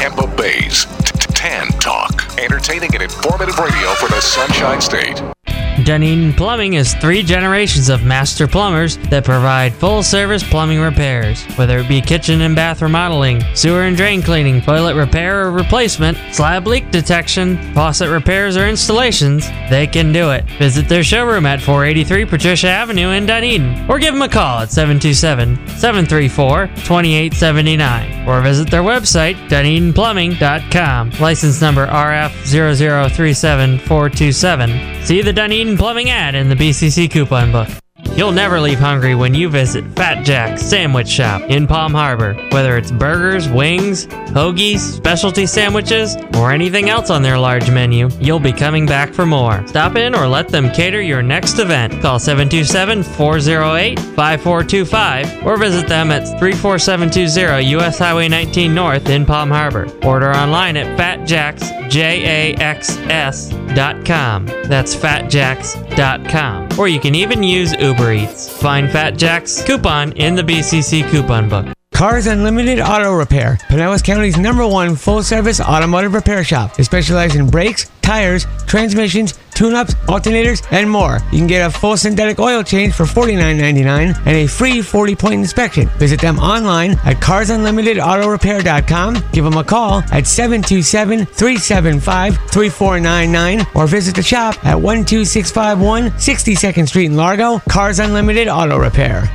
Tampa Bay's Tan Talk. Entertaining and informative radio for the Sunshine State. Dunedin Plumbing is 3 generations of master plumbers that provide full-service plumbing repairs. Whether it be kitchen and bath remodeling, sewer and drain cleaning, toilet repair or replacement, slab leak detection, faucet repairs or installations, they can do it. Visit their showroom at 483 Patricia Avenue in Dunedin, or give them a call at 727-734-2879, or visit their website, DunedinPlumbing.com. License number RF 0037427. See the Dunedin Plumbing ad in the BCC coupon book. You'll never leave hungry when you visit Fat Jack's Sandwich Shop in Palm Harbor. Whether it's burgers, wings, hoagies, specialty sandwiches, or anything else on their large menu, you'll be coming back for more. Stop in or let them cater your next event. Call 727-408-5425 or visit them at 34720 US Highway 19 North in Palm Harbor. Order online at fatjaxs.com. That's fatjax.com. Or you can even use Uber Eats. Find Fat Jack's coupon in the BCC coupon book. Cars Unlimited Auto Repair, Pinellas County's #1 full-service automotive repair shop. They specialize in brakes, tires, transmissions, tune-ups, alternators, and more. You can get a full synthetic oil change for $49.99 and a free 40-point inspection. Visit them online at carsunlimitedautorepair.com. Give them a call at 727-375-3499 or visit the shop at 12651 62nd Street in Largo. Cars Unlimited Auto Repair.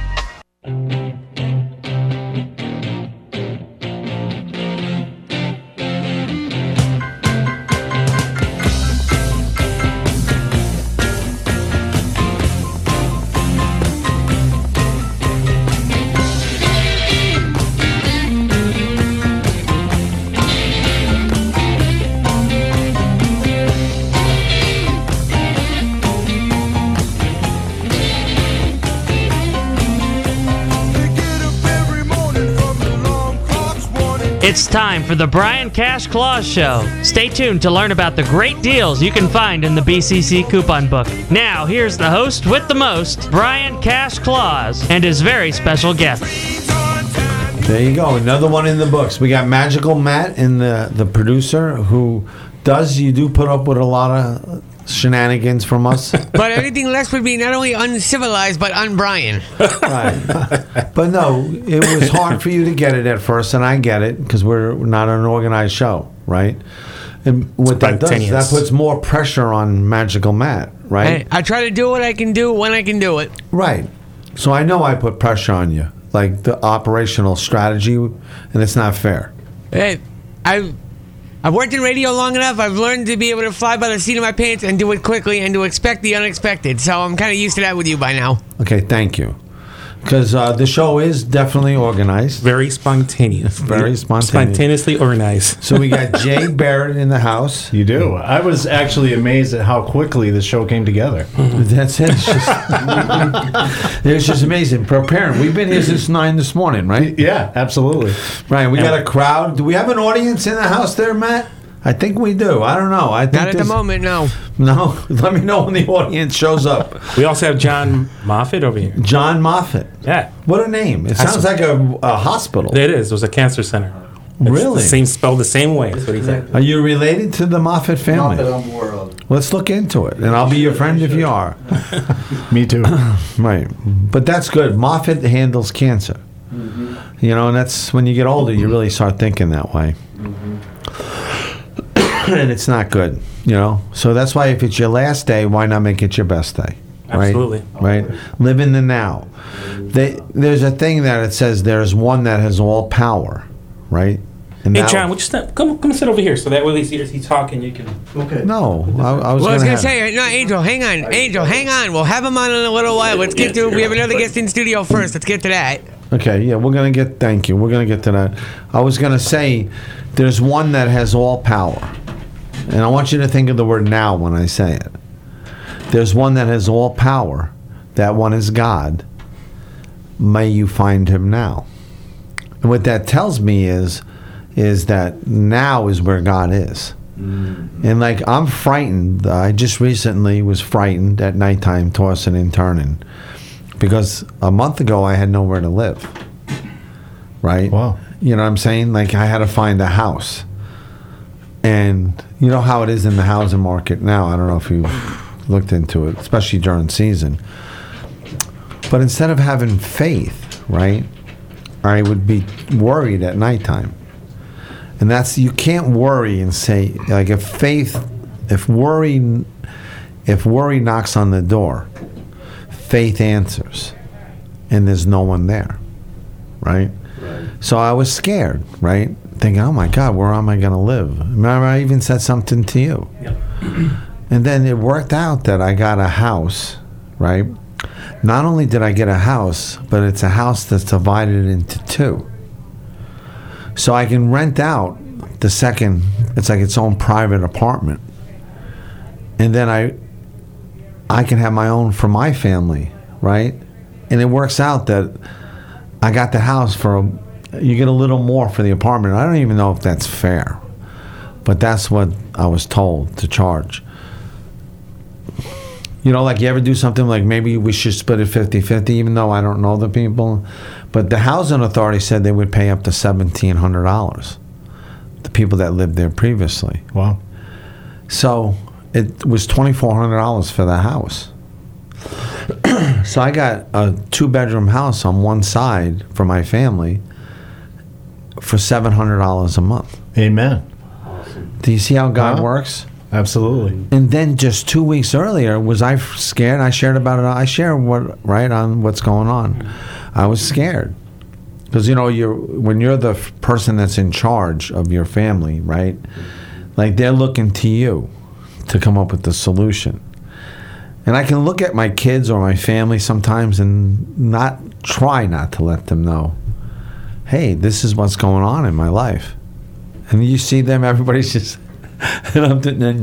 It's time for the Brian Cash Claus Show. Stay tuned to learn about the great deals you can find in the BCC coupon book. Now, here's the host with the most, Brian Cash Claus, and his very special guest. There you go, another one in the books. We got Magical Matt in the producer who you do put up with a lot of shenanigans from us. But anything less would be not only uncivilized, but un-Brian. Right. But no, it was hard for you to get it at first, and I get it, because we're not an organized show, right? And what that does, that puts more pressure on Magical Matt, right? I try to do what I can do when I can do it. Right. So I know I put pressure on you, like the operational strategy, and it's not fair. Hey, I've worked in radio long enough. I've learned to be able to fly by the seat of my pants and do it quickly and to expect the unexpected. So I'm kind of used to that with you by now. Okay, thank you. Because the show is definitely organized. Very spontaneous. Very spontaneous. Spontaneously organized. So we got Jay Barrett in the house. You do. I was actually amazed at how quickly the show came together. That's it. It's just amazing. Preparing. We've been here since 9 this morning, right? Yeah, absolutely. Right. We got a crowd. Do we have an audience in the house there, Matt? I think we do. I don't know. Not at the moment, no. No? Let me know when the audience shows up. We also have John Moffitt over here. John Moffitt. Yeah. What a name. It sounds like a hospital. It is. It was a cancer center. Really? Spelled the same way. That's what he said. Are you related to the Moffitt family? Moffitt on world. Let's look into it, and I'll be your friend if you are. Me too. Right. But that's good. Moffitt handles cancer. Mm-hmm. You know, and that's when you get older, you really start thinking that way. Mm-hmm. And it's not good, you know. So that's why if it's your last day, why not make it your best day? Right? Absolutely. Right? Live in the now. There's a thing that it says there's one that has all power, right? And hey, John, would you come sit over here so that way he's talking, you can... Okay. No, I was going to say, no, Angel, hang on. Angel, hang on. We'll have him on in a little while. Let's get to... We have another guest in studio first. Let's get to that. Okay, yeah, thank you. We're going to get to that. I was going to say there's one that has all power. And I want you to think of the word now when I say it. There's one that has all power. That one is God. May you find him now. And what that tells me is that now is where God is. Mm-hmm. And like, I'm frightened. I just recently was frightened at nighttime, tossing and turning. Because a month ago, I had nowhere to live. Right? Wow. You know what I'm saying? Like, I had to find a house. And you know how it is in the housing market now. I don't know if you've looked into it, especially during season. But instead of having faith, right, I would be worried at nighttime. And that's, you can't worry and say, like, if worry knocks on the door, faith answers, and there's no one there, right? So I was scared, right? Thinking, oh my God, where am I going to live? Remember, I even said something to you. Yep. And then it worked out that I got a house, right? Not only did I get a house, but it's a house that's divided into two. So I can rent out the second, it's like its own private apartment. And then I can have my own for my family, right? And it works out that I got the house for, you get a little more for the apartment. I don't even know if that's fair, but that's what I was told to charge. You know, like, you ever do something like, maybe we should split it 50-50, even though I don't know the people. But the housing authority said they would pay up to $1,700, the people that lived there previously. Wow. So it was $2,400 for the house. So I got a 2-bedroom house on one side for my family for $700 a month. Amen. Do you see how God Huh? works? Absolutely. And then just 2 weeks earlier, was I scared? I shared about it. I share on what's going on. I was scared because, you know, when you're the person that's in charge of your family, right? Like, they're looking to you to come up with the solution. And I can look at my kids or my family sometimes and try not to let them know, hey, this is what's going on in my life. And you see them, everybody's just, but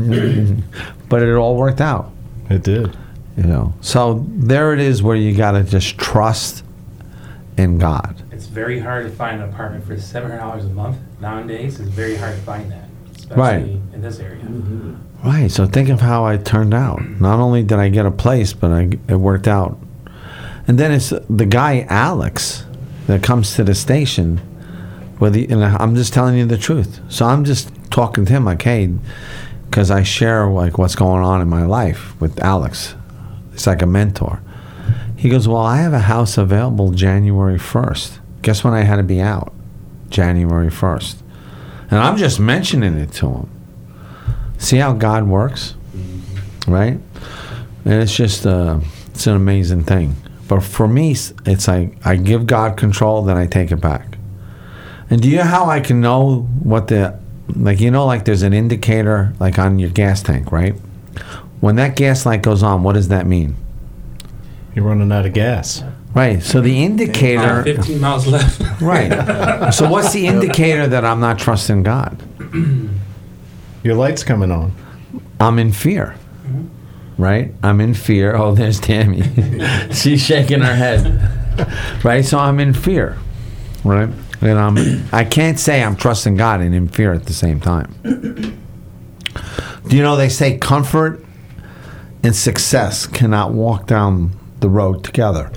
it all worked out. It did. You know, so there it is, where you got to just trust in God. It's very hard to find an apartment for $700 a month nowadays. It's very hard to find that, especially Right. in this area. Right. So think of how I turned out. Not only did I get a place, but it worked out. And then it's the guy Alex that comes to the station. And I'm just telling you the truth. So I'm just talking to him like, hey, because I share like what's going on in my life with Alex. It's like a mentor. He goes, well, I have a house available January 1st. Guess when I had to be out? January 1st. And I'm just mentioning it to him. See how God works? Right? And it's just, it's an amazing thing. But for me, it's like I give God control, then I take it back. And do you know how I can know what like there's an indicator like on your gas tank, right? When that gas light goes on, what does that mean? You're running out of gas. Right. So the indicator. 15 miles left. Right. So what's the indicator that I'm not trusting God? Your light's coming on. I'm in fear. Right? I'm in fear. Oh, there's Tammy. She's shaking her head. Right? So I'm in fear. Right? And I can't say I'm trusting God and in fear at the same time. Do you know they say comfort and success cannot walk down the road together?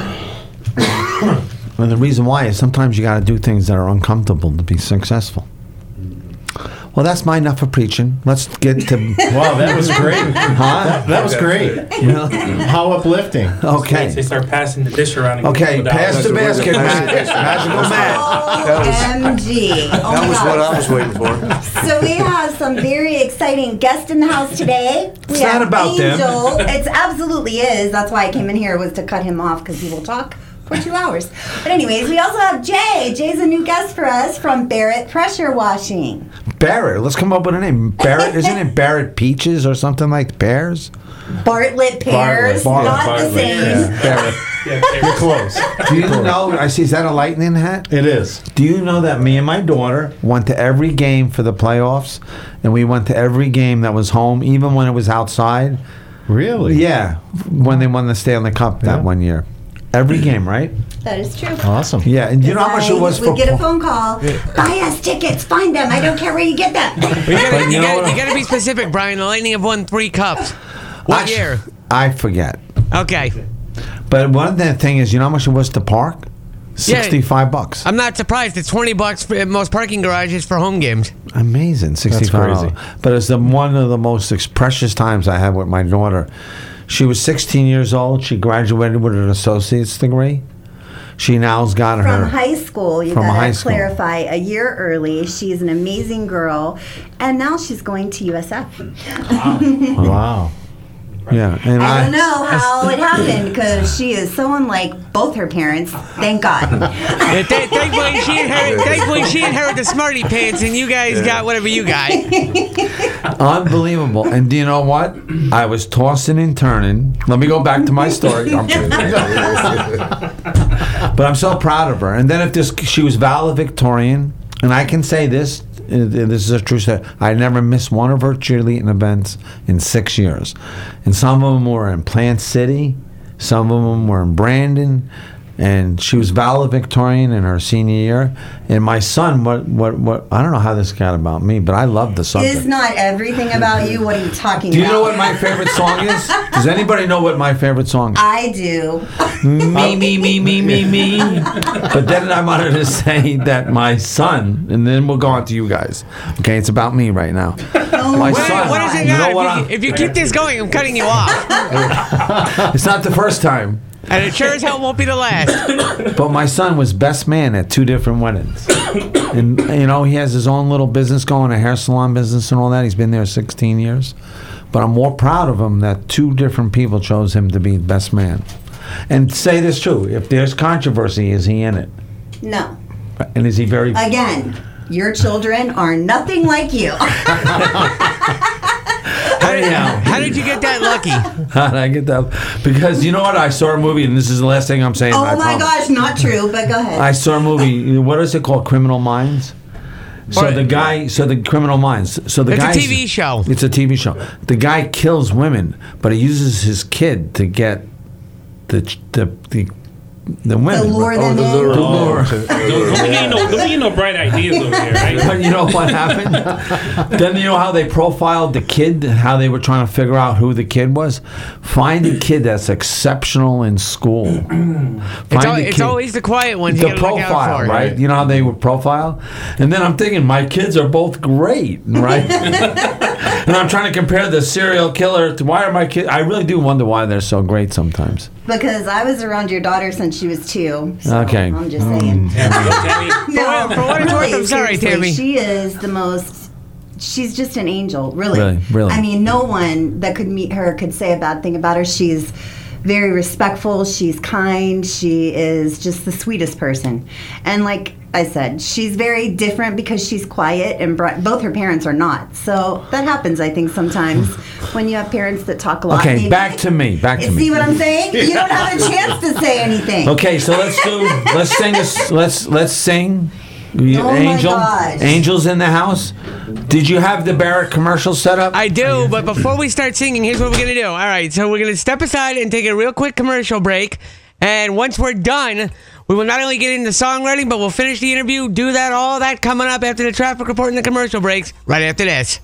And the reason why is sometimes you got to do things that are uncomfortable to be successful. Well, that's my enough for preaching. Let's get to... Wow, that was great. Huh? That was great. You know? How uplifting. Okay. They start passing the dish around. And Okay, give pass the $1. basket, Magical Matt. OMG. That was what I was waiting for. So we have some very exciting guests in the house today. It's not about them. Angel. It absolutely is. That's why I came in here, was to cut him off because he will talk for 2 hours. But anyways, we also have Jay. Jay's a new guest for us from Barrett Pressure Washing. Barrett. Let's come up with a name. Barrett. Isn't it Barrett Peaches or something like pears? Bartlett pears. Not the same. Yeah. Barrett. You're close. Do you know? I see. Is that a lightning hat? It is. Do you know that me and my daughter went to every game for the playoffs, and we went to every game that was home, even when it was outside? Really? Yeah, when they won the Stanley Cup that Yeah. one year. Every game, right? That is true. Awesome. Yeah, and you know how much it was We for... get a phone call. Buy us tickets. Find them. I don't care where you get them. You gotta be specific, Brian. The Lightning have won 3 cups. What year? I forget. Okay. But one of the thing is, you know how much it was to park? $65. I'm not surprised. It's $20 at most parking garages for home games. Amazing, $65. crazy. But it's one of the most precious times I had with my daughter. She was 16 years old. She graduated with an associate's degree. She now's got her From high school, you From gotta high school. clarify, a year early. She's an amazing girl, and now she's going to USF. Wow. Yeah, and I don't know how it happened because she is so unlike both her parents. Thank God. Thankfully, she inherited the smarty pants, and you guys got whatever you got. Unbelievable. And do you know what? I was tossing and turning. Let me go back to my story. I'm kidding. But I'm so proud of her. And then she was valedictorian, and I can say this. This is a true story. I never missed one of her cheerleading events in 6 years. And some of them were in Plant City. Some of them were in Brandon. And she was valedictorian in her senior year. And my son, what I don't know how this got about me, but I love the subject. Is not everything about you? What are you talking Do about? you know what my favorite song is? Does anybody know what my favorite song is? I do. Me. But then I wanted to say that my son, and then we'll go on to you guys. Okay, it's about me right now. My Wait, son. what is it You know now? what? If you keep this going, I'm cutting you off. It's not the first time. And it sure as hell won't be the last. But my son was best man at 2 different weddings. And, he has his own little business going, a hair salon business and all that. He's been there 16 years. But I'm more proud of him that 2 different people chose him to be best man. And say this true, if there's controversy, is he in it? No. And is he very... Again, your children are nothing like you. How did you get that lucky? How did I get that? Because you know what? I saw a movie, and this is the last thing I'm saying. Oh I my promise. gosh, not true, but go ahead. I saw a movie. What is it called? Criminal Minds. So the Criminal Minds. So the It's a guy. TV show. It's a TV show. The guy kills women, but he uses his kid to get the women. To lure them To in. lure. Don't be getting no bright ideas over here, right? But you know what happened? Then you know how they profiled the kid, how they were trying to figure out who the kid was? Find a kid that's exceptional in school. It's always the quiet ones you The gotta look out profile, for. right? You know how they would profile? And then I'm thinking, my kids are both great, right? And I'm trying to compare the serial killer to why are my kids... I really do wonder why they're so great sometimes. Because I was around your daughter since she was 2. So Okay. I'm just saying. No, For what it's worth, I'm sorry, seriously, Tammy. She is the most. She's just an angel, really. Really. I mean, no one that could meet her could say a bad thing about her. She's very respectful. She's kind. She is just the sweetest person. And like I said, she's very different because she's quiet, and both her parents are not. So that happens, I think, sometimes when you have parents that talk a lot. Okay, Maybe- back to me. See what I'm saying? You don't have a chance to say anything. Okay, so let's sing. Oh my Angel, gosh. Angel's in the house. Did you have the Barrett commercial set up? I do, but before we start singing, here's what we're going to do. All right, so we're going to step aside and take a real quick commercial break. And once we're done, we will not only get into songwriting, but we'll finish the interview, all that coming up after the traffic report and the commercial breaks, right after this.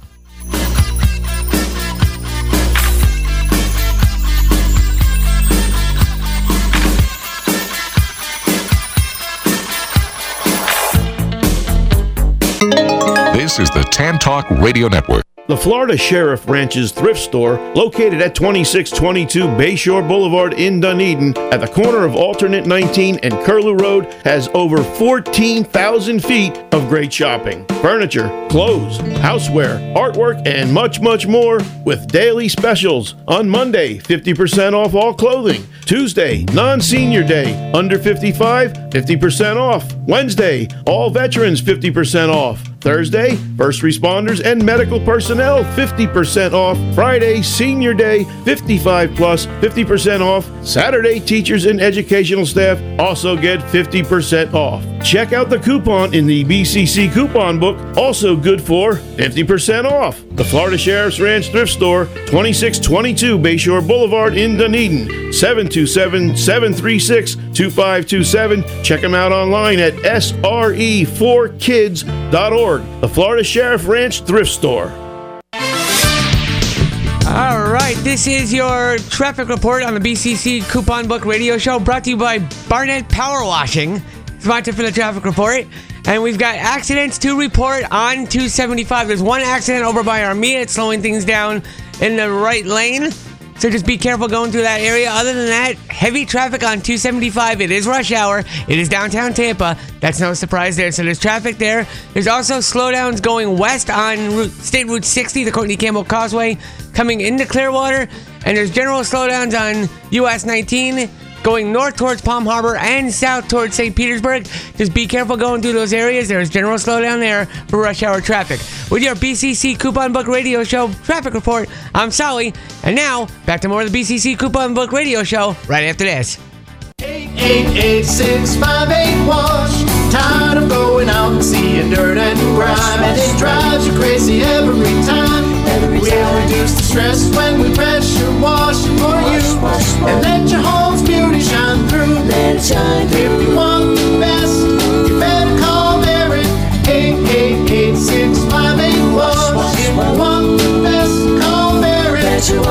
This is the Tan Talk Radio Network. The Florida Sheriff Ranch's thrift store, located at 2622 Bayshore Boulevard in Dunedin, at the corner of Alternate 19 and Curlew Road, has over 14,000 feet of great shopping. Furniture, clothes, houseware, artwork, and much, much more, with daily specials. On Monday, 50% off all clothing. Tuesday, non-senior day, under 55, 50% off. Wednesday, all veterans, 50% off. Thursday, first responders and medical personnel, 50% off. Friday, senior day, 55 plus, 50% off. Saturday, teachers and educational staff also get 50% off. Check out the coupon in the BCC coupon book, also good for 50% off. The Florida Sheriff's Ranch Thrift Store, 2622 Bayshore Boulevard in Dunedin, 727-736-2527. Check them out online at sre4kids.org. The Florida Sheriff Ranch Thrift Store. All right, this is your traffic report on the BCC Coupon Book Radio Show, brought to you by Barnett Power Washing. sponsor for the traffic report. And we've got accidents to report on 275. There's one accident over by Armia. It's slowing things down in the right lane. So just be careful going through that area. Other than that, heavy traffic on 275. It is rush hour. It is downtown Tampa. That's no surprise there. So there's traffic there. There's also slowdowns going west on State Route 60, the Courtney Campbell Causeway, coming into Clearwater. And there's general slowdowns on US 19 going north towards Palm Harbor and south towards St. Petersburg. Just be careful going through those areas. There's general slowdown there for rush hour traffic. With your BCC Coupon Book Radio Show traffic report, I'm Solly. And now, back to more of the BCC Coupon Book Radio Show right after this. 888-658-WASH. Tired of going out and seeing dirt and grime, and it drives you crazy every time. We'll reduce the stress when we pressure wash for you, and let your home's beauty shine through. If you want the best, you better call Barrett. 888-658-WASH. If you want the best, call Barrett.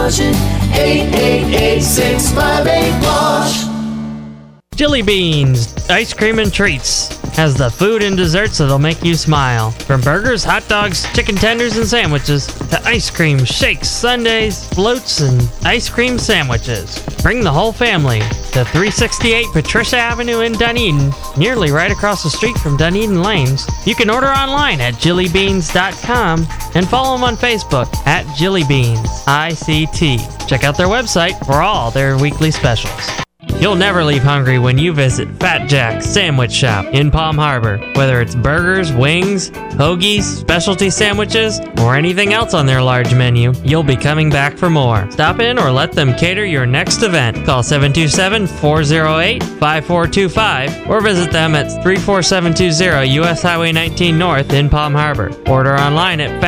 888-658-WASH. Jelly Beans, ice cream and treats, has the food and desserts that'll make you smile. From burgers, hot dogs, chicken tenders, and sandwiches, to ice cream, shakes, sundaes, floats, and ice cream sandwiches. Bring the whole family to 368 Patricia Avenue in Dunedin, nearly right across the street from Dunedin Lanes. You can order online at jillybeans.com and follow them on Facebook at jillybeans, ICT. Check out their website for all their weekly specials. You'll never leave hungry when you visit Fat Jack's Sandwich Shop in Palm Harbor. Whether it's burgers, wings, hoagies, specialty sandwiches, or anything else on their large menu, you'll be coming back for more. Stop in or let them cater your next event. Call 727-408-5425 or visit them at 34720 US Highway 19 North in Palm Harbor. Order online at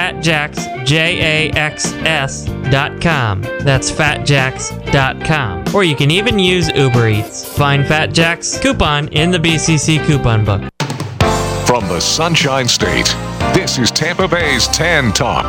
fatjaxs.com. That's fatjax.com. Or you can even use Uber Eats. Find Fat Jack's coupon in the BCC Coupon Book. From the Sunshine State, this is Tampa Bay's Tan Talk.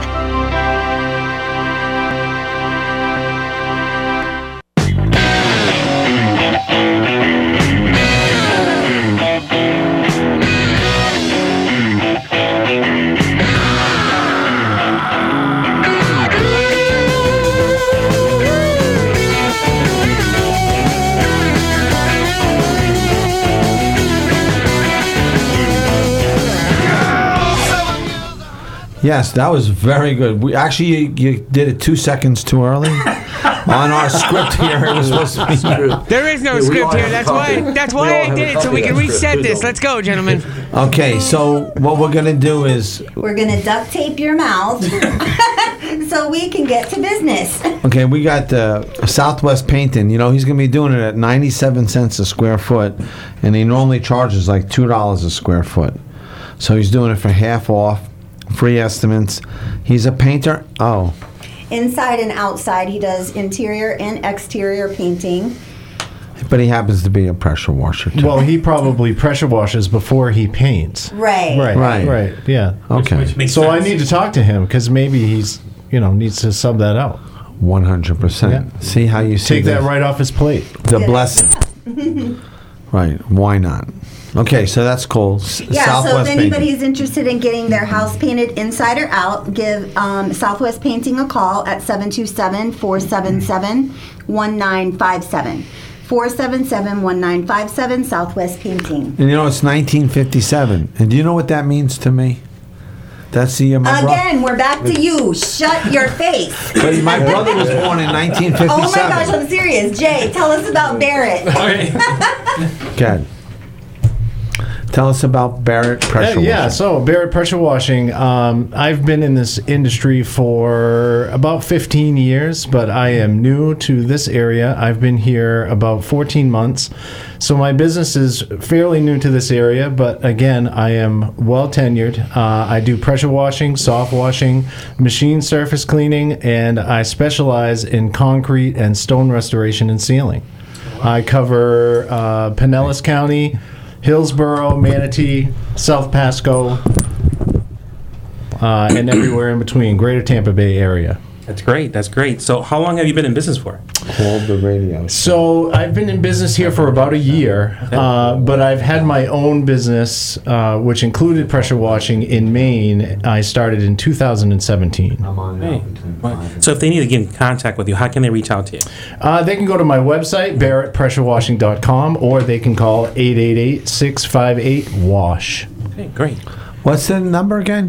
Yes, that was very good. We actually you did it 2 seconds too early. On our script here, it was supposed to be. There is no script here. That's why I did it, so we can reset this. Let's go, gentlemen. Okay, so what we're gonna do is We're going to duct tape your mouth so we can get to business. okay. We got Southwest Painting. You know, he's gonna be doing it at 97 cents a square foot, and he normally charges like $2 a square foot. So he's doing it for half off. Free estimates. He's a painter. Oh. Inside and outside, he does interior and exterior painting. But he happens to be a pressure washer, too. Well, he probably pressure washes before he paints. Right. Right. Yeah. Okay. Which makes So sense. I need to talk to him because maybe he's, needs to sub that out. 100%. Yeah. See how you see Take that this? right off his plate. The blessing. Right. Why not? Okay, so that's cool. Yeah, Southwest so if Painting. anybody's interested in getting their house painted inside or out, give Southwest Painting a call at 727-477-1957. 477-1957, Southwest Painting. And it's 1957. And do you know what that means to me? That's the year my brother. Again, we're back to you. Shut your face. But my brother was born in 1957. Oh my gosh, I'm serious. Jay, tell us about Barrett. Okay. Tell us about Barrett Pressure Yeah, Washing. so Barrett Pressure Washing. I've been in this industry for about 15 years, but I am new to this area. I've been here about 14 months. So my business is fairly new to this area, but again, I am well tenured. I do pressure washing, soft washing, machine surface cleaning, and I specialize in concrete and stone restoration and sealing. I cover Pinellas County, Hillsborough, Manatee, South Pasco, and everywhere in between, greater Tampa Bay area. That's great. That's great. So how long have you been in business for? Called the radio. So I've been in business here for about a year, but I've had my own business, which included pressure washing in Maine. I started in 2017. I'm on now. So if they need to get in contact with you, how can they reach out to you? They can go to my website, barrettpressurewashing.com, or they can call 888-658-WASH. Okay, great. What's the number again?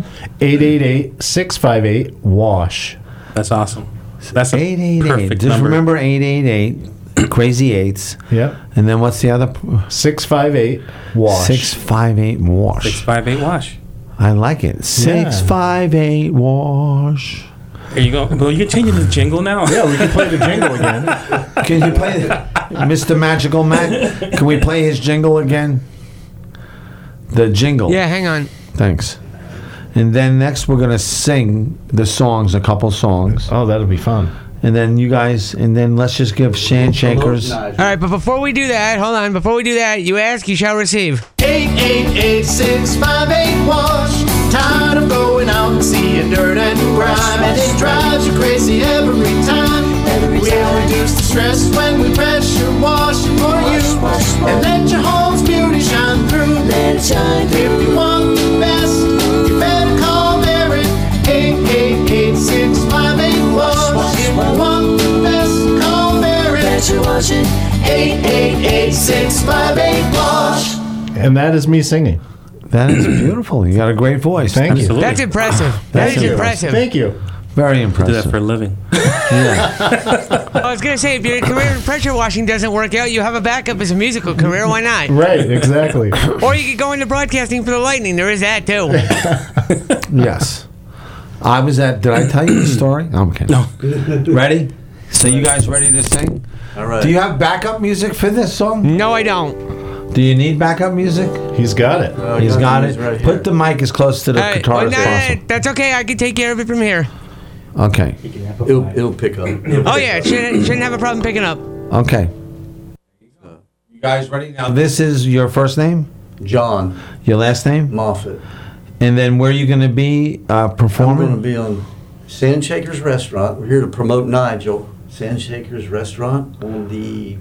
888-658-WASH. That's awesome. That's a 888. perfect Just number. remember 888, crazy eights. Yep. And then what's the other? 658-WASH. 658 wash. 658 WASH. I like it. 658 wash. There you go. Well, you can change the jingle now. Yeah, we can play the jingle again. Can you play Mr. Magical Matt? Can we play his jingle again? The jingle. Yeah, hang on. Thanks. And then next we're gonna sing the songs, a couple songs, Oh, that'll be fun. and then you guys, and then let's just give Sandshakers. All right, but before we do that, hold on. Before we do that, you ask, you shall receive. 888-658-WASH. Tired of going out and seeing dirt and grime, and it drives you crazy every time. We reduce the stress when we pressure wash for you, and let your home's beauty shine through. If you want the best, you better call Barrett. 888-658-WASH. If you want the best, call Barrett. Pressure washing. 888-658-WASH. And that is me singing. That is beautiful. You got a great voice. Thank you. Absolutely. That's impressive. That is impressive. Thank you. Very Do that impressive. for a living. I was going to say, if your career in pressure washing doesn't work out, you have a backup as a musical career. Why not? Right, exactly. Or you could go into broadcasting for the Lightning. There is that, too. Yes. I was at. Did I tell you the story? I'm kidding. No. Ready? So you guys ready to sing? All right. Do you have backup music for this song? No, I don't. Do you need backup music? He's got it. He's got it. He's right here. Put the mic as close to the guitar well, as possible. that's okay. I can take care of it from here. Okay. It'll pick up. Oh, yeah. It shouldn't have a problem picking up. Okay. You guys ready? Now, this is your first name? John Your last name? Moffat. And then where are you going to be I'm going to performing? be on Sandshakers Restaurant. We're here to promote Nigel. Sandshakers Restaurant on the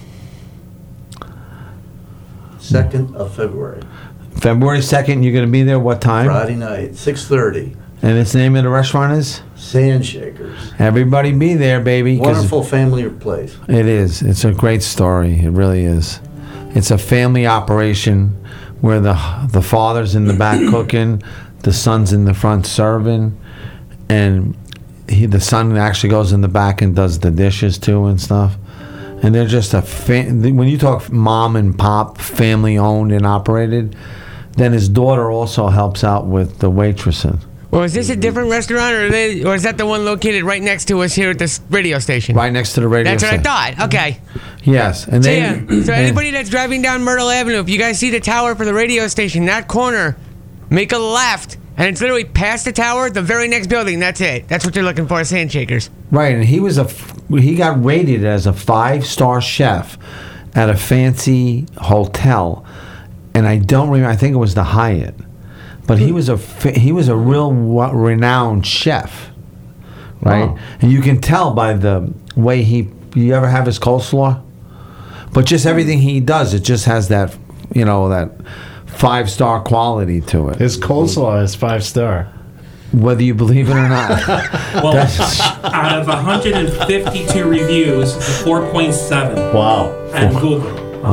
2nd of February. February 2nd, you're going to be there. What time? Friday night, 6:30. And its name of the restaurant is? Sandshakers. Everybody be there, baby. 'cause Wonderful family place. It is. It's a great story. It really is. It's a family operation where the father's in the back cooking, the son's in the front serving, and the son actually goes in the back and does the dishes too and stuff. And they're just when you talk mom and pop, family owned and operated, then his daughter also helps out with the waitressing. Well, is this a different restaurant, or is that the one located right next to us here at this radio station? Right next to the radio That's what I station. thought. Okay. Yes. And So, they, yeah. So anybody that's driving down Myrtle Avenue, if you guys see the tower for the radio station, that corner, make a left, and it's literally past the tower, the very next building. That's it. That's what you're looking for, Sandshakers. Right, and he got rated as a 5-star chef at a fancy hotel, and I don't remember. I think it was the Hyatt, but he was a real renowned chef, right? Wow. And you can tell by the way you ever have his coleslaw, but just everything he does, it just has that, that 5-star quality to it. His coleslaw is 5-star. Whether you believe it or not. Well, out of 152 reviews, it's a 4.7. Wow. At Google.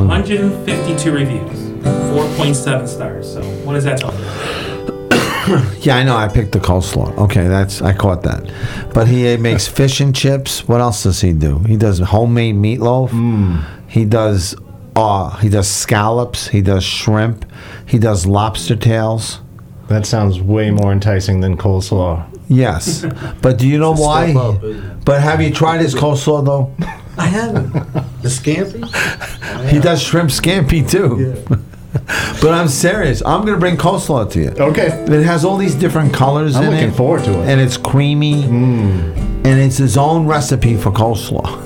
152 reviews. 4.7 stars. So what does that tell you? Yeah, I know. I picked the coleslaw. Okay, I caught that. But he makes fish and chips. What else does he do? He does homemade meatloaf. He does scallops. He does shrimp. He does lobster tails. That sounds way more enticing than coleslaw. Yes, but do you know why? Step up, isn't it? But have you tried his coleslaw though? I haven't. The scampi? He does shrimp scampi too. Yeah. But I'm serious. I'm gonna bring coleslaw to you. Okay. It has all these different colors I'm in it. looking forward to it. And it's creamy. And it's his own recipe for coleslaw.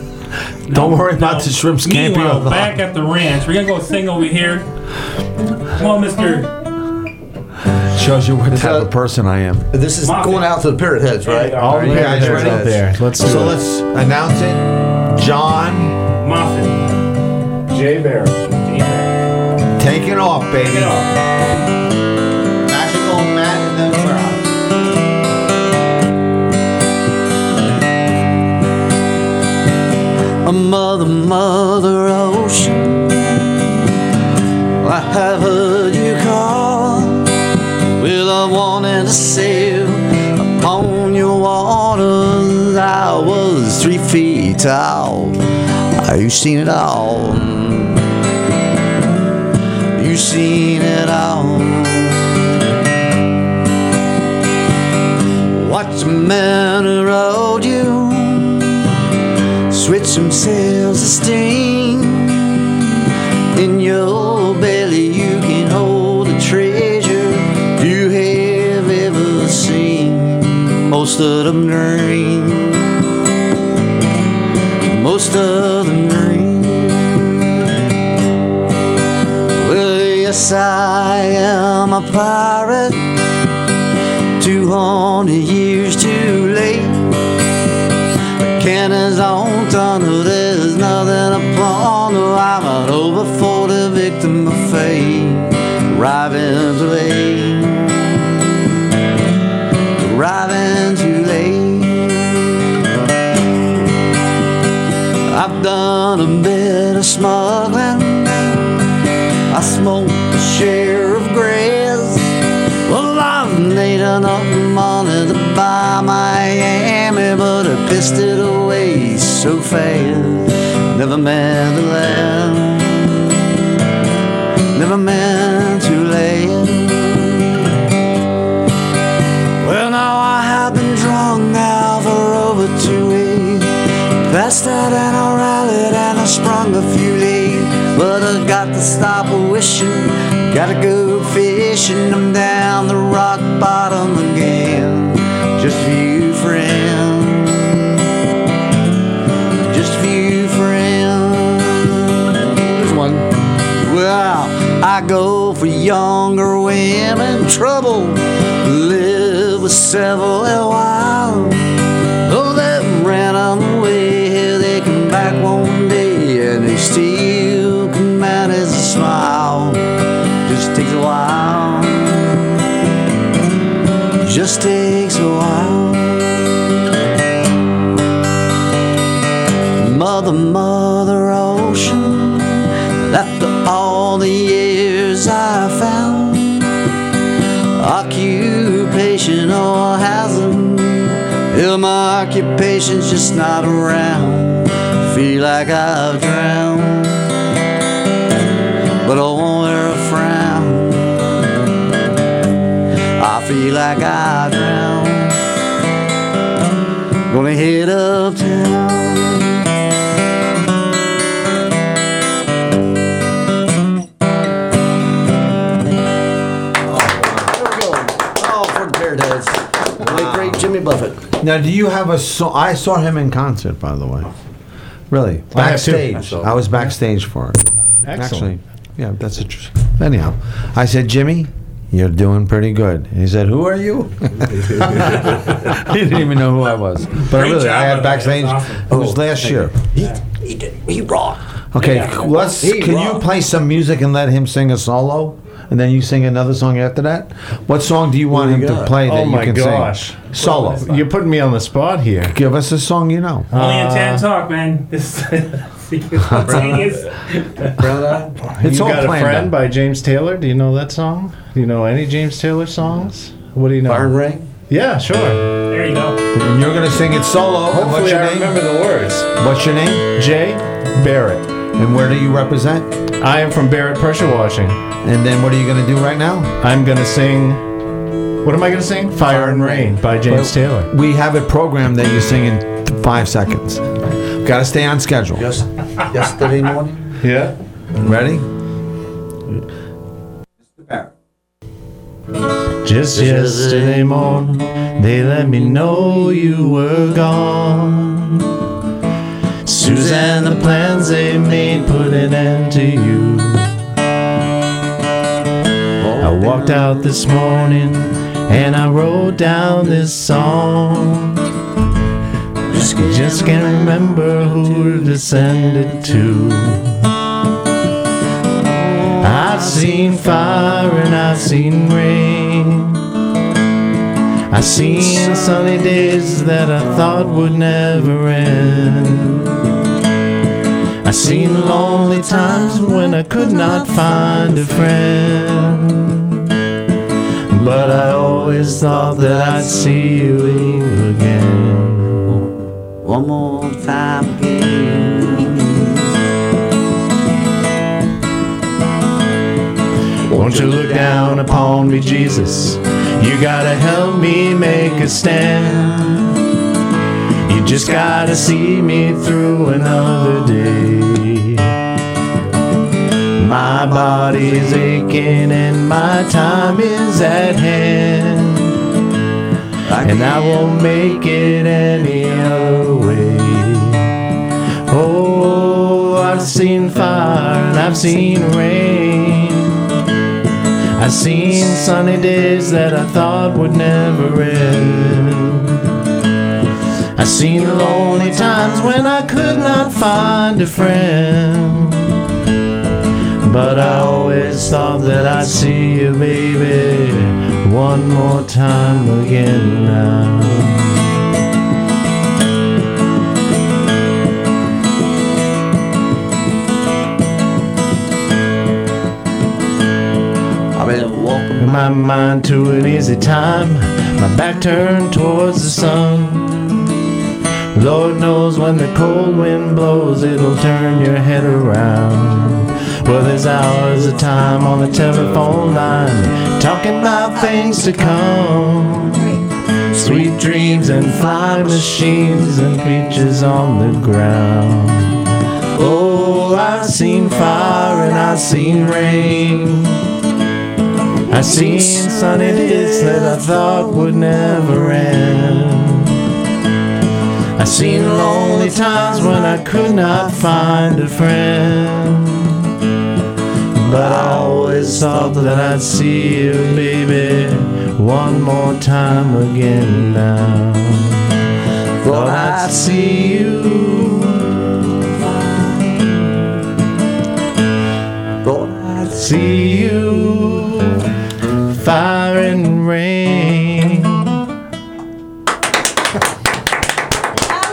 Don't worry about the shrimp scampi. Meanwhile, back at the ranch, we're going to go sing over here. Come on, Mr. Shows you what type of person I am. This is going out to the Parrot Heads, right? All the you parrot guys heads ready? out there. Let's do So it. let's announce it. John, Muffin. Jay Barrett. taking off, baby. Magical Matt and then we're out. A mother, mother ocean, I have heard you call. Well, I wanted to sail upon your waters. I was 3 feet tall. You've seen it all. You've seen it all. Watch the man who rode you switch some sails of steam. In your belly you can hold a treasure you have ever seen. Most of them dream. Most of them dream. Well, yes, I am a pirate, 200 years too late. Cannons on thunder, there's nothing upon her. I'm an over 40 victim of fate, arriving too late, arriving too late. I've done a bit of smuggling, I smoked a share of grass. Well, I've made enough money to buy Miami, but I pissed it away so fast. Never meant to last, never meant to last. Well, now I have been drunk now for over 2 weeks. Passed out and I rallied and I sprung a few leads. But I got to stop wishing, gotta go fishing. I'm down the rock bottom again. Just for you, friend. Just for you, friend. There's one. Well, I go for younger women, trouble, live with several a while. Oh, they ran away, they come back one day and they still come out as a smile. Just takes a while. Just takes a while. Mother, mother ocean, after all the years I found occupation or housing, well, my occupation's just not around. Feel like I've drowned, but I won't wear a frown. I feel like I drowned. Gonna head uptown. Great Jimmy Buffett. Now, do you have a song? I saw him in concert, by the way. Really? I have too. Backstage. I was backstage for it. Excellent. Actually, yeah, that's interesting. Anyhow, I said, Jimmy, you're doing pretty good. He said, who are you? He didn't even know who I was. But Great really, job, I had man. backstage. That's awesome. It was last year. He rocked. Okay, Yeah. can you play some music and let him sing a solo? And then you sing another song after that? What song do you want him to play that Oh you my can gosh. sing? Solo. You're putting me on the spot here. Give us a song you know. Only in 10 talk, man. This spontaneous. It's You all Got a planned Friend out. by James Taylor. Do you know that song? Do you know any James Taylor songs? What do you know? Fire and Rain. Yeah, sure. There you go. And you're going to sing it solo. And Hopefully what's your I name? remember the words. What's your name? Jay Barrett. And where do you represent? I am from Barrett Pressure Washing. And then what are you going to do right now? I'm going to sing... What am I going to sing? Fire and Rain by James Taylor. We have it programmed that you sing in 5 seconds. Got to stay on schedule. Just yesterday morning. Yeah. Ready? Just yesterday morning, they let me know you were gone. Suzanne, the plans they made put an end to you. I walked out this morning and I wrote down this song. Just can't remember who to send it to. I've seen fire and I've seen rain. I've seen sunny days that I thought would never end. I've seen lonely times when I could not find a friend. But I always thought that I'd see you again. One more time again. Won't you look down upon me, Jesus? You gotta help me make a stand. You just gotta see me through another day. My body's aching and my time is at hand. And I won't make it any other way. Oh, I've seen fire and I've seen rain. I've seen sunny days that I thought would never end. I've seen lonely times when I could not find a friend. But I always thought that I'd see you, baby, one more time again now. My mind to an easy time, my back turned towards the sun. Lord knows when the cold wind blows, it'll turn your head around. Well, there's hours of time on the telephone line, talking about things to come. Sweet dreams and flying machines and peaches on the ground. Oh, I've seen fire and I've seen rain. I've seen sunny days that I thought would never end. I've seen lonely times when I could not find a friend. But I always thought that I'd see you, baby, one more time again now. Thought I'd see you. Thought I'd see you. Fire and rain. That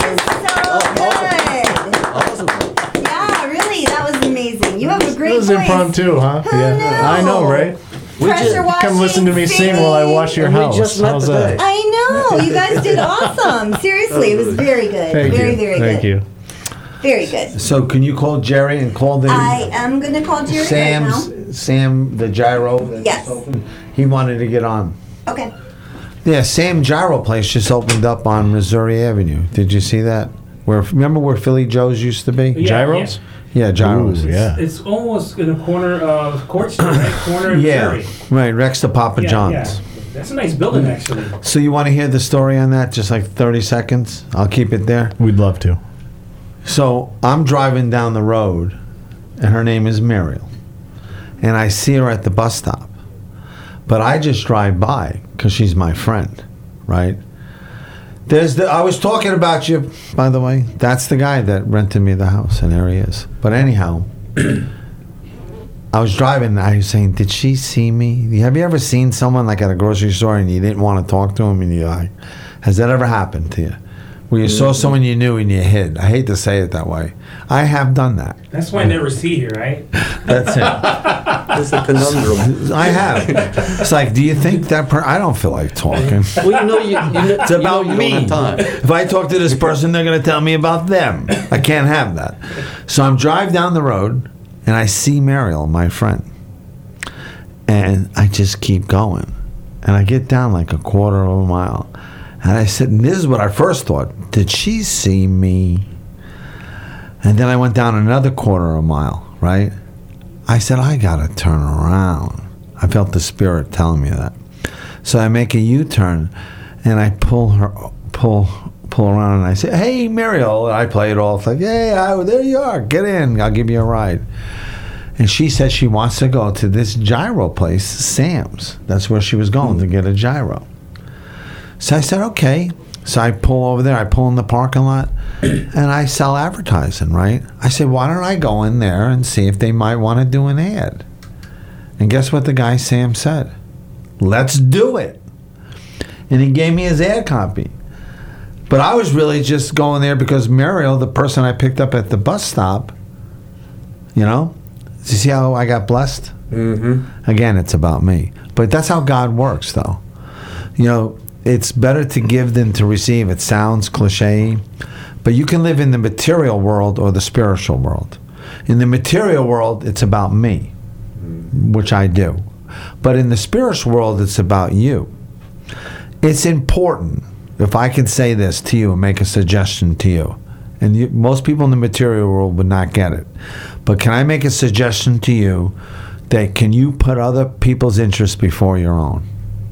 was so good. Yeah, really, that was amazing. You have a great It was voice. impromptu, huh? Who Yeah, knew? I know, right? Pressure washing. Come listen to me sing while I wash your house. just met How's today. that? I know. You guys did awesome. Seriously, it was very good. Thank very, you. very Thank good. you. Very good. So can you call Jerry and call the I am going to call Jerry right now. Sam the gyro? that's Yes. open? He wanted to get on. Okay. Yeah, Sam Gyro Place just opened up on Missouri Avenue. Did you see that? Remember where Philly Joe's used to be? Yeah, Gyros? Yeah, Gyros. Ooh, yeah. It's almost in the corner of Court Street, right? Corner of Yeah, Missouri. right, next to Papa Yeah, John's. yeah. That's a nice building, actually. So you want to hear the story on that? Just like 30 seconds? I'll keep it there. We'd love to. So I'm driving down the road, and her name is Muriel. And I see her at the bus stop. But I just drive by because she's my friend, right? I was talking about you, by the way. That's the guy that rented me the house, and there he is. But anyhow, I was driving, and I was saying, did she see me? Have you ever seen someone like at a grocery store and you didn't want to talk to him, and you're like, has that ever happened to you? Where you saw someone you knew and you hid. I hate to say it that way. I have done that. That's why I never see you, right? That's it. It's a conundrum. I have. It's like, do you think that I don't feel like talking. Well, you know, It's about you me. don't have time. If I talk to this person, they're going to tell me about them. I can't have that. So I'm driving down the road, and I see Mariel, my friend. And I just keep going. And I get down like a quarter of a mile. And I said, and this is what I first thought. Did she see me? And then I went down another quarter of a mile, right? I said, I got to turn around. I felt the spirit telling me that. So I make a U-turn, and I pull around, and I say, hey, Muriel. And I play it off like, hey, there you are. Get in. I'll give you a ride. And she said she wants to go to this gyro place, Sam's. That's where she was going to get a gyro. So I said, okay. So I pull over there. I pull in the parking lot, and I sell advertising, right? I said, why don't I go in there and see if they might want to do an ad? And guess what the guy Sam said? Let's do it. And he gave me his ad copy. But I was really just going there because Muriel, the person I picked up at the bus stop, you know, you see how I got blessed? Mm-hmm. Again, it's about me. But that's how God works, though. You know, it's better to give than to receive. It sounds cliche, but you can live in the material world or the spiritual world. In the material world, it's about me, which I do. But in the spiritual world, it's about you. It's important, if I could say this to you and make a suggestion to you, and most people in the material world would not get it, but can I make a suggestion to you that can you put other people's interests before your own?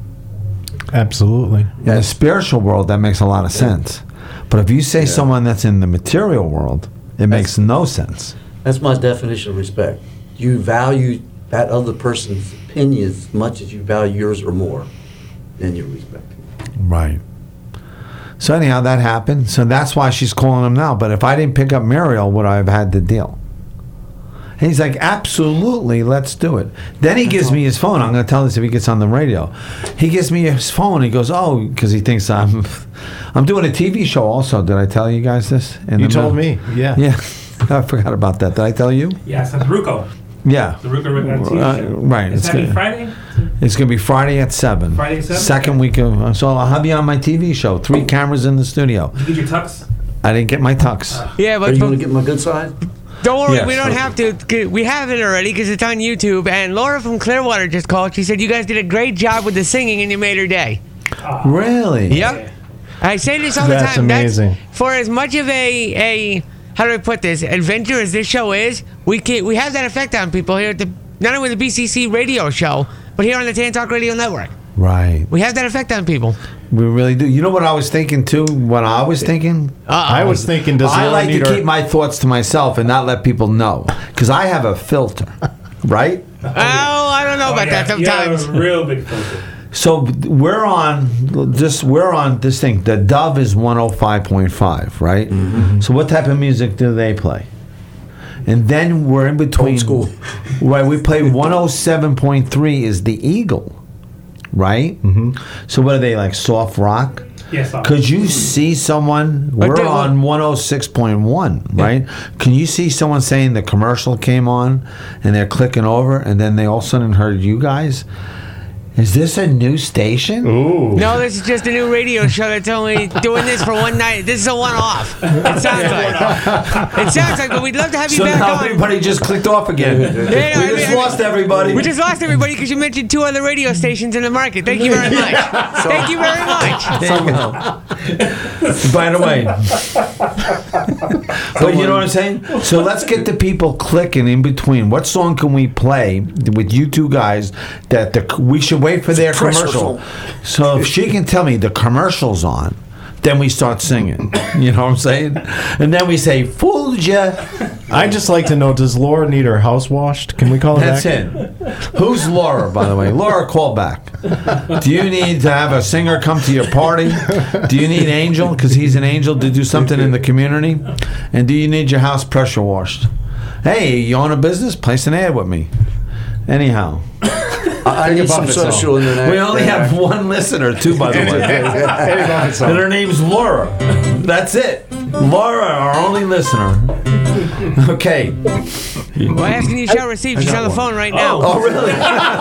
Absolutely. In the spiritual world, that makes a lot of sense. But if you say someone that's in the material world, it makes no sense. That's my definition of respect. You value that other person's opinion as much as you value yours or more, then you respect it. Right. So anyhow, that happened. So that's why she's calling him now. But if I didn't pick up Muriel, would I have had the deal? And he's like, absolutely, let's do it. Then he gives me his phone. I'm going to tell this if he gets on the radio. He gives me his phone. He goes, oh, because he thinks I'm doing a TV show also. Did I tell you guys this? You told me, yeah. Yeah, I forgot about that. Did I tell you? Yes, that's Ruco. Yeah. The Ruco TV show. Right. Is that Friday? It's going to be Friday at 7. Friday at 7? Second week of... So I'll have you on my TV show. 3 cameras in the studio. Did you get your tux? I didn't get my tux. Yeah, but Are you going to get my good side? don't worry, Yes, we don't okay. have to. We have it already because it's on YouTube. And Laura from Clearwater just called. She said you guys did a great job with the singing and you made her day. Really? Yep. I say this all the That's time. amazing. For as much of a how do I put this, adventure as this show is, we have that effect on people here at the not only the BCC radio show, but here on the Tan Talk Radio Network. Right. We have that effect on people. We really do. You know what I was thinking too? What I was thinking? I was thinking, does I Laura like need to her- keep my thoughts to myself and not let people know. Because I have a filter. Right? Oh, I don't know about that sometimes. You have a real big filter. So we're on this thing. The Dove is 105.5, right? Mm-hmm. So what type of music do they play? And then we're in between. Old school. Right, we play 107.3 is the Eagle, right? Mm-hmm. So what are they, like soft rock? Yes. Could you see someone? We're on 106.1, right? Can you see someone saying the commercial came on and they're clicking over and then they all of a sudden heard you guys? Is this a new station? Ooh. No, this is just a new radio show that's only doing this for one night. This is a one-off. It sounds like. It sounds like, but we'd love to have you So back now on. everybody just clicked off again. Yeah, We just lost everybody. We just lost everybody because you mentioned 2 other radio stations in the market. Thank you very much. Thank you very much. Somehow. By the way. But you know what I'm saying? So let's get the people clicking in between. What song can we play with you two guys that we should wait for their commercial? So if she can tell me the commercial's on, then we start singing. You know what I'm saying? And then we say, fooled ya. I'd just like to know, does Laura need her house washed? Can we call her That's back? it. Who's Laura, by the way? Laura, call back. Do you need to have a singer come to your party? Do you need Angel, because he's an angel, to do something in the community? And do you need your house pressure washed? Hey, you own a business? Place an ad with me. Anyhow. I need some social internet. We only have one listener, too, by the way. And her name's Laura. That's it. Laura, our only listener. Okay. Well, asking you shall receive. She's on the phone right now. Oh, really?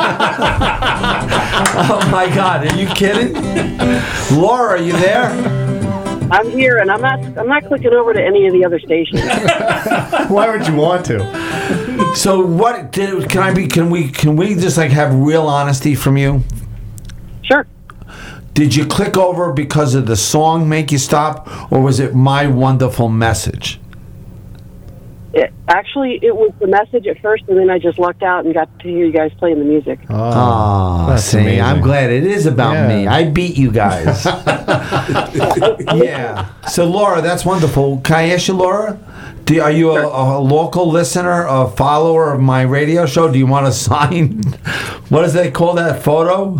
Oh, my God. Are you kidding? Laura, are you there? I'm here, and I'm not clicking over to any of the other stations. Why would you want to? So what can we just like have real honesty from you? Sure. Did you click over because of the song make you stop, or was it my wonderful message? Actually, it was the message at first, and then I just lucked out and got to hear you guys playing the music. Oh, that's see, amazing. I'm glad it is about me. I beat you guys. Yeah. So, Laura, that's wonderful. Can I ask you, Laura, Are you a local listener, a follower of my radio show? Do you want to sign? What does they call that photo?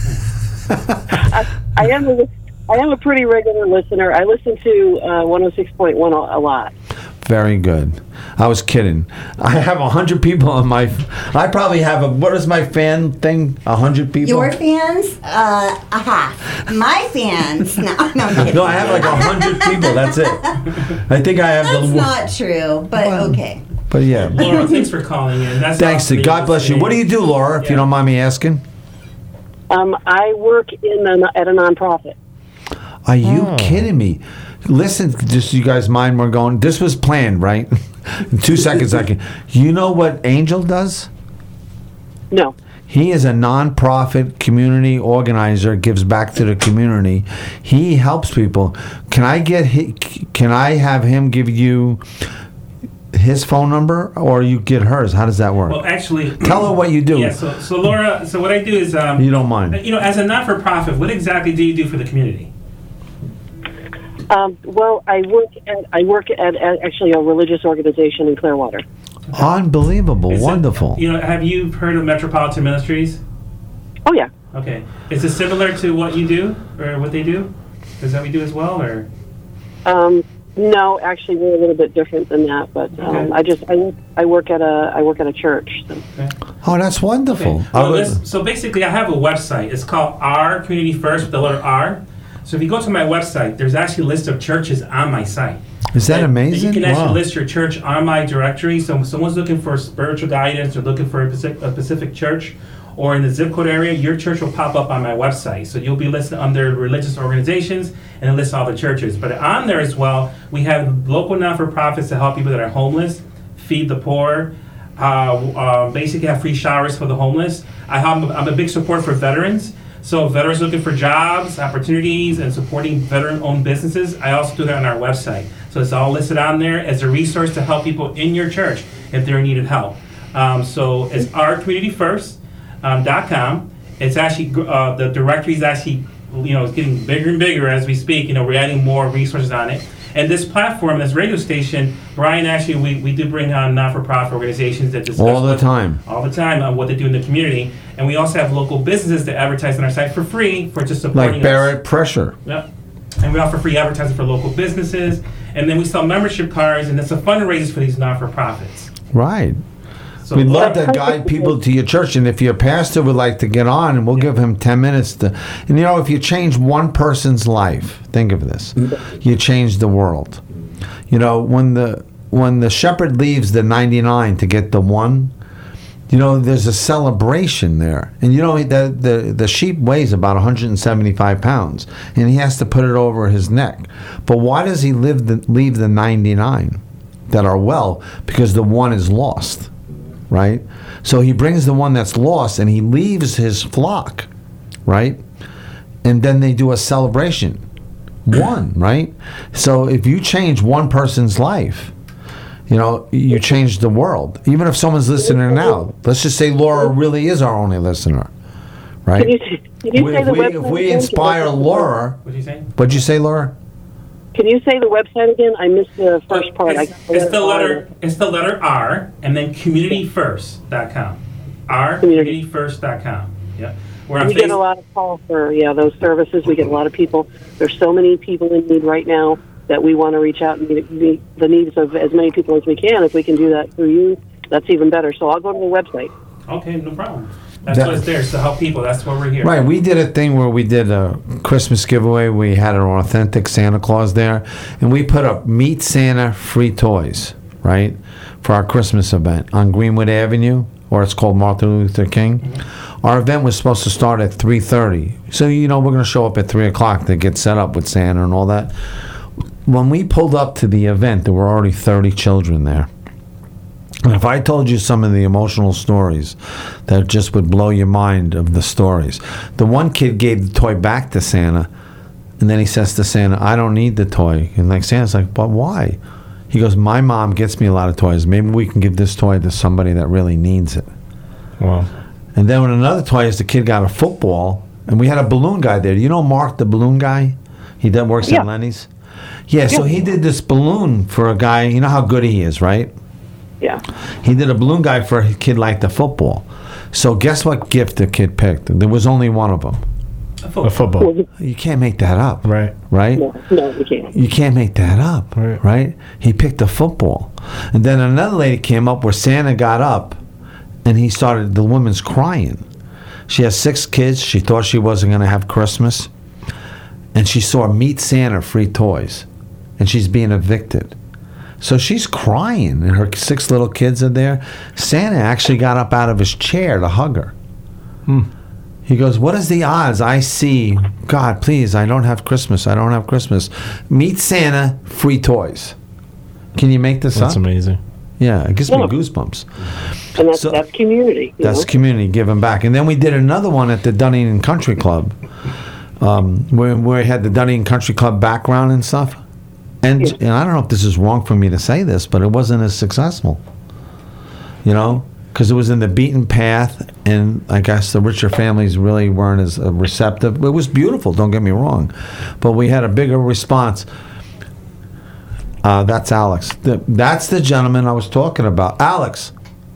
I am a pretty regular listener. I listen to 106.1 a lot. Very good. I was kidding. I have 100 people on my. I probably have what is my fan thing? 100 people. Your fans? My fans? No, I'm kidding. No, I have like 100 people. That's it. I think I have That's the. not true, but okay. But yeah. Laura, thanks for calling in. That's Thanks to God bless you. What do you do, Laura? If you don't mind me asking. I work at a nonprofit. Are you kidding me? Listen, just you guys mind we're going. This was planned, right? In 2 seconds, I can. You know what Angel does? No. He is a nonprofit community organizer. Gives back to the community. He helps people. Can I have him give you his phone number, or you get hers? How does that work? Well, actually, tell her what you do. Yeah. So Laura. So what I do is. You don't mind. As a not-for-profit, what exactly do you do for the community? Well, I work at actually a religious organization in Clearwater. Unbelievable, wonderful. Have you heard of Metropolitan Ministries? Oh yeah. Okay. Is it similar to what you do or what they do? Is that what we do as well, or? No, actually, we're a little bit different than that. But I work at a church. So. Okay. Oh, that's wonderful. Okay. So basically, I have a website. It's called R Community First with the letter R. So if you go to my website, there's actually a list of churches on my site. Is that amazing? You can actually list your church on my directory. So if someone's looking for spiritual guidance or looking for a specific church or in the zip code area, your church will pop up on my website. So you'll be listed under religious organizations and it lists all the churches. But on there as well, we have local not-for-profits to help people that are homeless, feed the poor, basically have free showers for the homeless. I'm a big support for veterans. So veterans looking for jobs, opportunities, and supporting veteran-owned businesses, I also do that on our website. So it's all listed on there as a resource to help people in your church if they're needed help. So it's ourcommunityfirst.com. It's actually, the directory is actually, it's getting bigger and bigger as we speak. We're adding more resources on it. And this platform, this radio station, Brian, actually, we do bring on not-for-profit organizations that discuss all the time on what they do in the community. And we also have local businesses that advertise on our site for free for just supporting like Barrett Pressure. Yep. And we offer free advertising for local businesses. And then we sell membership cards, and it's a fundraiser for these not-for-profits. Right. So We'd love to guide people to your church, and if your pastor would like to get on, and we'll give him 10 minutes to. And if you change one person's life, think of this: you change the world. When the shepherd leaves the 99 to get the one, there's a celebration there, and the sheep weighs about 175 pounds, and he has to put it over his neck. But why does he leave the 99 that are well? Because the one is lost. Right? So he brings the one that's lost and he leaves his flock, right? And then they do a celebration. One, right? So if you change one person's life, you change the world. Even if someone's listening now, let's just say Laura really is our only listener, right? Can you say the website if we inspire Laura, what'd you say, Laura? Can you say the website again? I missed the first part. It's the letter R and then communityfirst.com. Communityfirst.com. Yeah. We get a lot of calls for those services. We get a lot of people. There's so many people in need right now that we want to reach out and meet the needs of as many people as we can. If we can do that through you, that's even better. So I'll go to the website. Okay, no problem. That's what it's there, to help people. That's what we're here. Right. We did a thing where we did a Christmas giveaway. We had an authentic Santa Claus there, and we put up Meet Santa free toys, right, for our Christmas event on Greenwood Avenue, or it's called Martin Luther King. Mm-hmm. Our event was supposed to start at 3:30. So, we're going to show up at 3 o'clock to get set up with Santa and all that. When we pulled up to the event, there were already 30 children there. And if I told you some of the emotional stories that just would blow your mind of the stories. The one kid gave the toy back to Santa, and then he says to Santa, I don't need the toy. And Santa's like, but why? He goes, my mom gets me a lot of toys. Maybe we can give this toy to somebody that really needs it. Wow. And then when another toy is the kid got a football, and we had a balloon guy there. Do you know Mark, the balloon guy? He works at Lenny's. Yeah, so he did this balloon for a guy. You know how good he is, right? Yeah. He did a balloon guy for a kid like the football. So guess what gift the kid picked? There was only one of them. A football. You can't make that up. Right. Right? No, you can't. You can't make that up. Right? He picked a football. And then another lady came up where Santa got up and he started, the woman's crying. She has 6 kids. She thought she wasn't going to have Christmas. And she saw Meet Santa free toys. And she's being evicted. So she's crying, and her 6 little kids are there. Santa actually got up out of his chair to hug her. He goes, what is the odds I see, God, please, I don't have Christmas. I don't have Christmas. Meet Santa, free toys. Can you make this up? That's amazing. Yeah, it gives me goosebumps. And that's community. That's community giving back. And then we did another one at the Dunedin Country Club, where we had the Dunedin Country Club background and stuff. And I don't know if this is wrong for me to say this, but it wasn't as successful. You know? Because it was in the beaten path, and I guess the richer families really weren't as receptive. It was beautiful, don't get me wrong. But we had a bigger response. That's Alex. That's the gentleman I was talking about. Alex.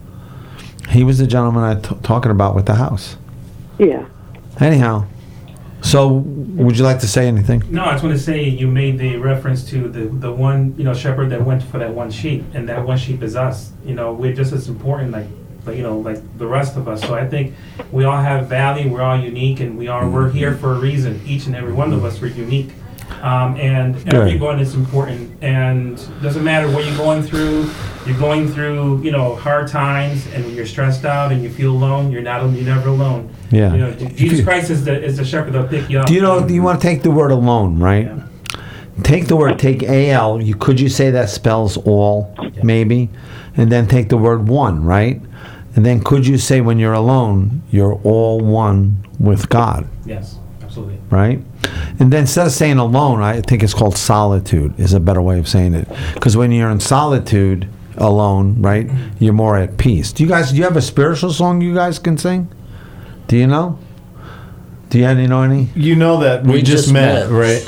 He was the gentleman I talking about with the house. Yeah. Anyhow. So, would you like to say anything? No, I just want to say you made the reference to the one, shepherd that went for that one sheep, and that one sheep is us. We're just as important, like the rest of us. So I think we all have value. We're all unique, and we're here for a reason. Each and every one of us, we're unique, and everyone is important. And it doesn't matter what you're going through. You're going through, hard times, and when you're stressed out and you feel alone, you're never alone. Yeah. Jesus Christ is the shepherd that'll pick you up. Do you want to take the word alone, right? Yeah. Take AL. Could you say that spells all, maybe? And then take the word one, right? And then could you say when you're alone, you're all one with God? Yes, absolutely. Right? And then instead of saying alone, I think it's called solitude is a better way of saying it. Because when you're in solitude, alone, right, you're more at peace. Do you have a spiritual song you guys can sing? Do you know? Do you know any? You know that we just met, right?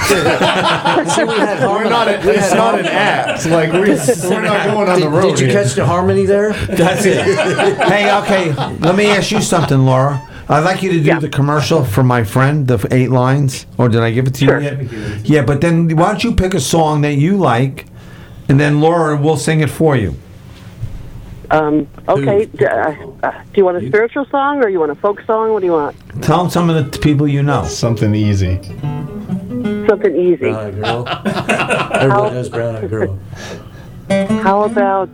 See, We're not. It's not an act. Like we're not going on the road. Did you catch the harmony there? That's it. Hey, okay. Let me ask you something, Laura. I'd like you to do the commercial for my friend, the 8 lines. Or did I give it to you yet? Yeah, but then why don't you pick a song that you like, and then Laura will sing it for you. Okay. Do you want a spiritual song or you want a folk song? What do you want? Tell them some of the people you know. Something easy. Something easy. Brown-eyed girl. Everybody knows brown-eyed girl. How about,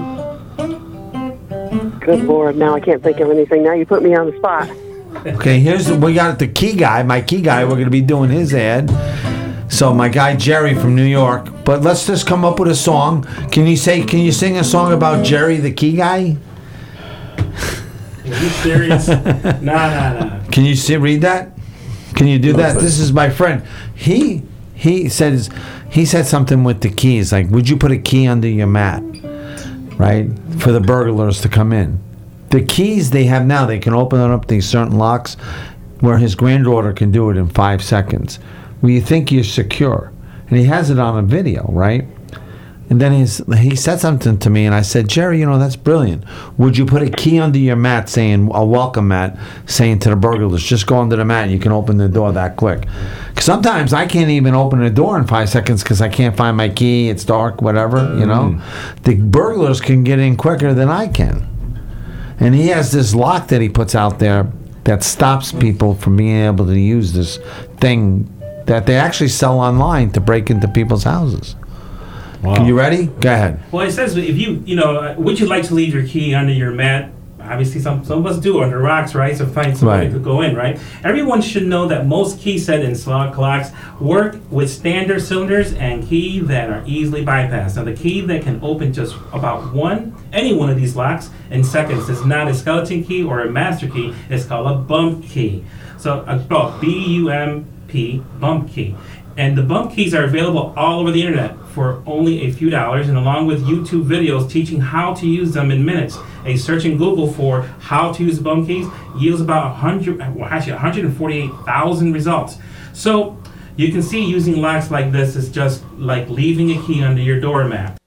good Lord, now I can't think of anything. Now you put me on the spot. Okay, we got the key guy, my key guy. We're going to be doing his ad. So my guy Jerry from New York. But let's just come up with a song. Can you sing a song about Jerry the key guy? Are you serious? Nah. Can you read that? Can you do that? This is my friend. He said something with the keys. Like, would you put a key under your mat, right, for the burglars to come in? The keys they have now, they can open up these certain locks, where his granddaughter can do it in 5 seconds. Well, you think you're secure, and he has it on a video, right? And then he said something to me, and I said, Jerry, that's brilliant. Would you put a key under your mat, saying a welcome mat, saying to the burglars, just go under the mat, and you can open the door that quick? Because sometimes I can't even open a door in 5 seconds because I can't find my key, it's dark, whatever, The burglars can get in quicker than I can. And he has this lock that he puts out there that stops people from being able to use this thing that they actually sell online to break into people's houses. Wow. You ready? Go ahead. Well, it says if would you like to leave your key under your mat? Obviously, some of us do under rocks, right? So find somebody to go in, right? Everyone should know that most key set and slot locks work with standard cylinders and key that are easily bypassed. Now, the key that can open just about any one of these locks in seconds is not a skeleton key or a master key. It's called a bump key. So, B-U-M-P, bump key. And the bump keys are available all over the internet for only a few dollars, and along with YouTube videos teaching how to use them in minutes. A search in Google for how to use the bump keys yields about 148,000 results. So You can see using locks like this is just like leaving a key under your doormat.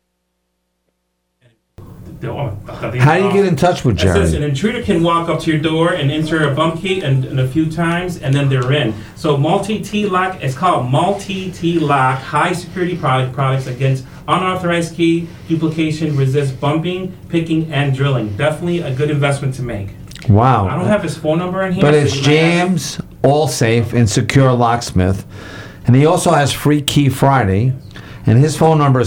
How do you get in touch with It says Jerry? an intruder can walk up to your door and enter a bump key and a few times, and then they're in. So multi-T lock, it's called multi-T lock, high security products against unauthorized key duplication, resist bumping, picking, and drilling. Definitely a good investment to make. Wow. I don't have his phone number in here. But so it's you might have- Jams, All Safe, and Secure Locksmith. And he also has Free Key Friday. And his phone number is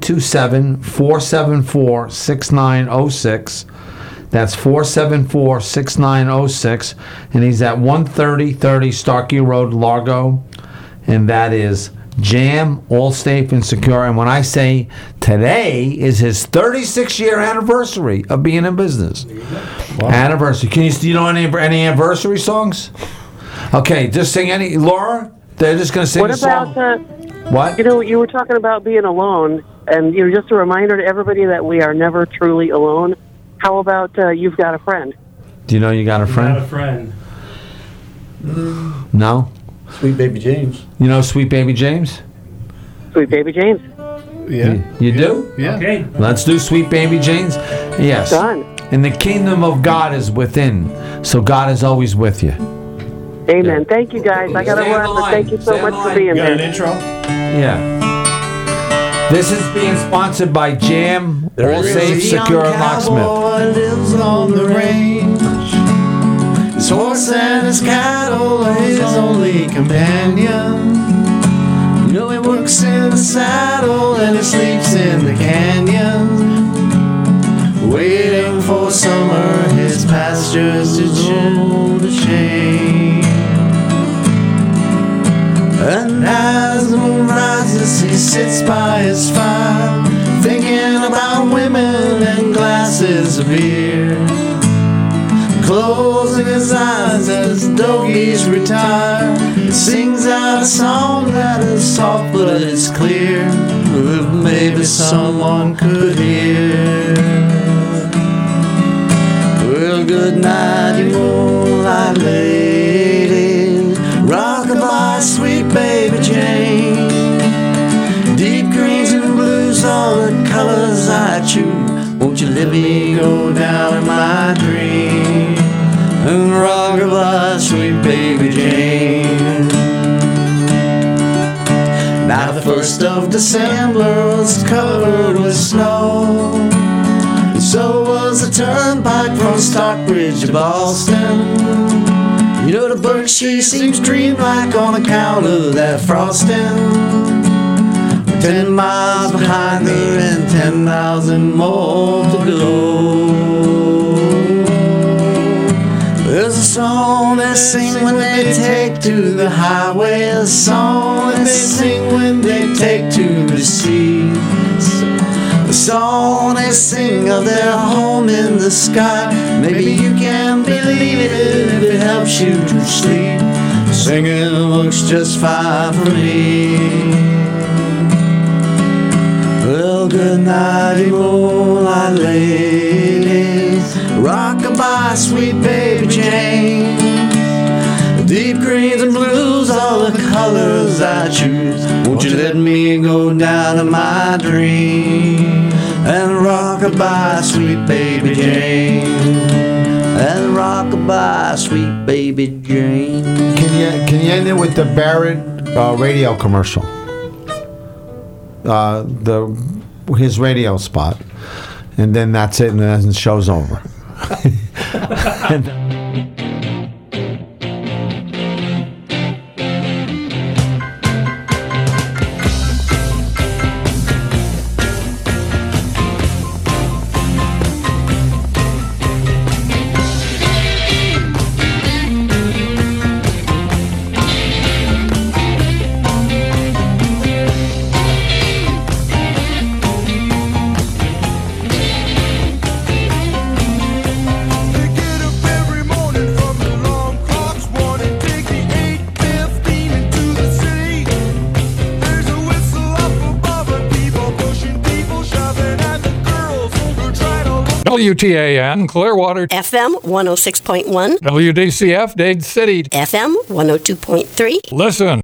727-474-6906. That's 474-6906. And he's at 13030 Starkey Road, Largo. And that is Jam, All Safe, and Secure. And when I say today is his 36-year anniversary of being in business. Wow. Anniversary. You know any anniversary songs? Okay, just sing any. Laura, they're just going to sing What a song. about, What? you know, you were talking about being alone, and just a reminder to everybody that we are never truly alone. How about You've Got a Friend? Do you know you got a friend? Not a friend. No? Sweet Baby James. You know Sweet Baby James? Sweet Baby James. Yeah. You do? Yeah. Okay. Let's do Sweet Baby James. Yes. Done. And the kingdom of God is within, so God is always with you. Amen. Thank you, guys. I got to Stay on run, the but line. thank you so Stay on much the for line. being You got an there. intro? Yeah. This is being sponsored by Jam, All Safe, Secure, and Locksmith. Cowboy lives on the range. His horse and his cattle are his only companion. You know he works in the saddle and he sleeps in the canyon, waiting for summer, his pastures to show the shame. And as the moon rises, he sits by his fire, thinking about women and glasses of beer, closing his eyes as doggies retire. He sings out a song that is soft but it's clear, if maybe someone could hear. Well, good night, you moonlight lady, rockabye, sweet baby Jane. Deep greens and blues, all the colors I choose. Won't you let me go down in my dream and rockabye, sweet baby Jane. Now the 1st of December was covered with snow, and so was the turnpike from Stockbridge to Boston. You know the Berkshire seems dreamlike on account of that frosting. 10 miles behind her and 10,000 more to go. There's a song they sing when they take to the highway, a song that they sing when they take to the sea, a song they sing of their home in the sky. Maybe you can believe it if it helps you to sleep. Singing looks just fine for me. Well, good night, moonlight lady, rockabye, sweet baby Jane. Deep greens and blues, all the colors I choose. Won't you let me go down to my dream and rockabye, sweet baby Jane, and rockabye, sweet baby Jane. Can you end it with the Barrett radio commercial? His radio spot, and then that's it, and then the show's over. WTAN, Clearwater. FM 106.1. WDCF, Dade City. FM 102.3. Listen.